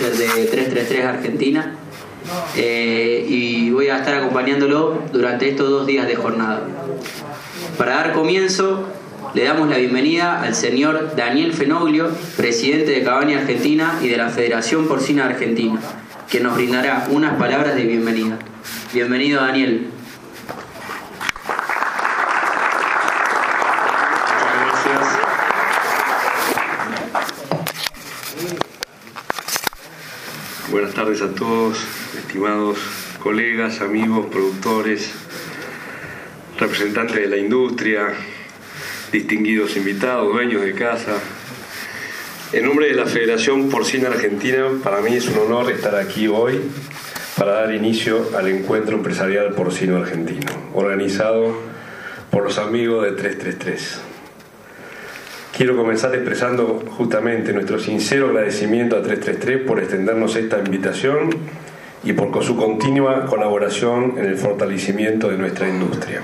manager de 333 Argentina, y voy a estar acompañándolo durante estos 2 días de jornada. Para dar comienzo, le damos la bienvenida al señor Daniel Fenoglio, presidente de Cabaña Argentina y de la Federación Porcina Argentina, que nos brindará unas palabras de bienvenida. Bienvenido, Daniel. Buenas tardes a todos, estimados colegas, amigos, productores, representantes de la industria, distinguidos invitados, dueños de casa. En nombre de la Federación Porcina Argentina, para mí es un honor estar aquí hoy para dar inicio al Encuentro Empresarial Porcino Argentino, organizado por los amigos de 333. Quiero comenzar expresando justamente nuestro sincero agradecimiento a 333 por extendernos esta invitación y por su continua colaboración en el fortalecimiento de nuestra industria.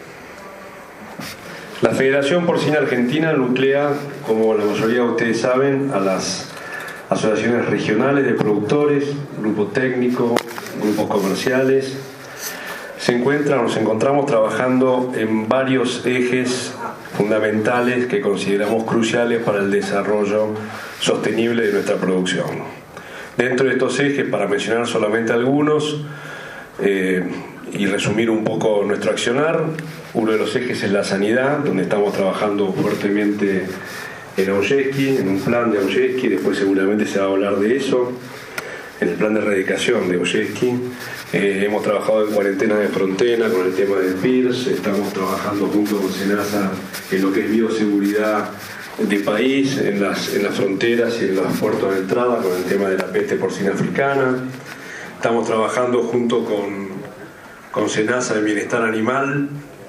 La Federación Porcina Argentina nuclea, como la mayoría de ustedes saben, a las asociaciones regionales de productores, grupos técnicos, grupos comerciales. Nos encontramos trabajando en varios ejes fundamentales que consideramos cruciales para el desarrollo sostenible de nuestra producción. Dentro de estos ejes, para mencionar solamente algunos y resumir un poco nuestro accionar, uno de los ejes es la sanidad, donde estamos trabajando fuertemente en Augeski, en un plan de Augeski, después seguramente se va a hablar de eso, en el plan de erradicación de Augeski. Hemos trabajado en cuarentena de frontera con el tema del PIRS, estamos trabajando junto con SENASA en lo que es bioseguridad de país, en las fronteras y en los puertos de entrada con el tema de la peste porcina africana. Estamos trabajando junto con SENASA en bienestar animal.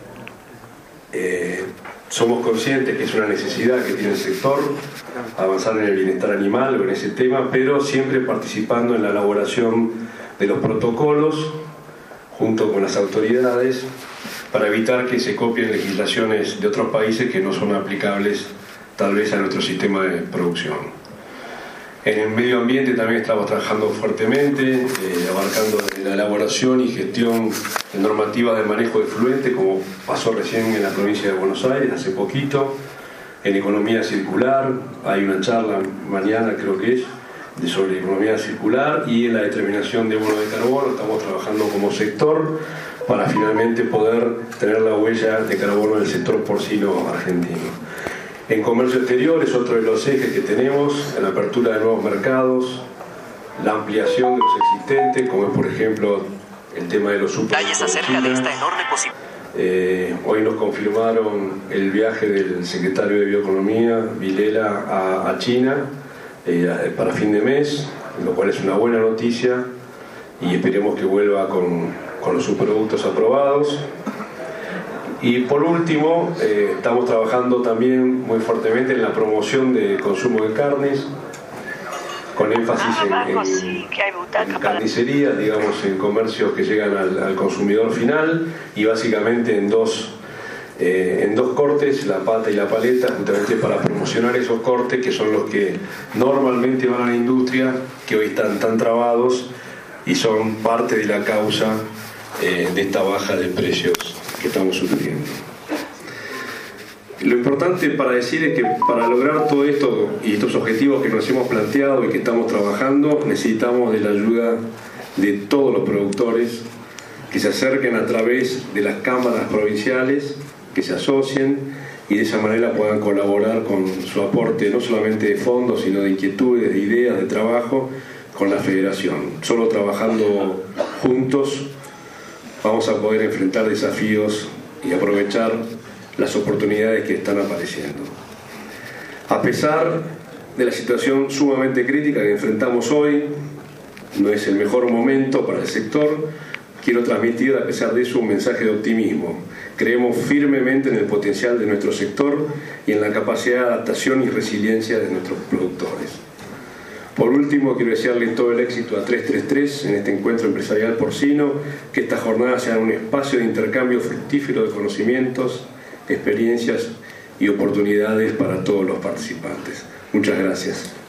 Somos conscientes que es una necesidad que tiene el sector avanzar en el bienestar animal o en ese tema, pero siempre participando en la elaboración de los protocolos junto con las autoridades para evitar que se copien legislaciones de otros países que no son aplicables tal vez a nuestro sistema de producción. En el medio ambiente también estamos trabajando fuertemente, abarcando la elaboración y gestión de normativas de manejo de efluentes, como pasó recién en la provincia de Buenos Aires hace poquito. En economía circular hay una charla mañana, creo que es, sobre economía circular, y en la determinación de bono de carbono estamos trabajando como sector para finalmente poder tener la huella de carbono del sector porcino argentino. En comercio exterior es otro de los ejes que tenemos, en la apertura de nuevos mercados, la ampliación de los existentes, como es por ejemplo el tema de los detalles acerca de esta enorme posibilidad. Hoy nos confirmaron el viaje del secretario de Bioeconomía, Vilela, a China para fin de mes, lo cual es una buena noticia, y esperemos que vuelva con los subproductos aprobados. Y por último, estamos trabajando también muy fuertemente en la promoción de consumo de carnes, con énfasis en carnicerías, digamos, en comercios que llegan al consumidor final, y básicamente en dos cortes, la pata y la paleta, justamente para promocionar esos cortes que son los que normalmente van a la industria, que hoy están tan trabados y son parte de la causa de esta baja de precios que estamos sufriendo. Lo importante para decir es que para lograr todo esto y estos objetivos que nos hemos planteado y que estamos trabajando, necesitamos de la ayuda de todos los productores que se acerquen a través de las cámaras provinciales, que se asocien y de esa manera puedan colaborar con su aporte no solamente de fondos, sino de inquietudes, de ideas, de trabajo con la Federación. Solo trabajando juntos vamos a poder enfrentar desafíos y aprovechar las oportunidades que están apareciendo. A pesar de la situación sumamente crítica que enfrentamos hoy, no es el mejor momento para el sector. Quiero transmitir, a pesar de eso, un mensaje de optimismo. Creemos firmemente en el potencial de nuestro sector y en la capacidad de adaptación y resiliencia de nuestros productores. Por último, quiero desearles todo el éxito a 333 en este encuentro empresarial porcino, que esta jornada sea un espacio de intercambio fructífero de conocimientos, experiencias y oportunidades para todos los participantes. Muchas gracias.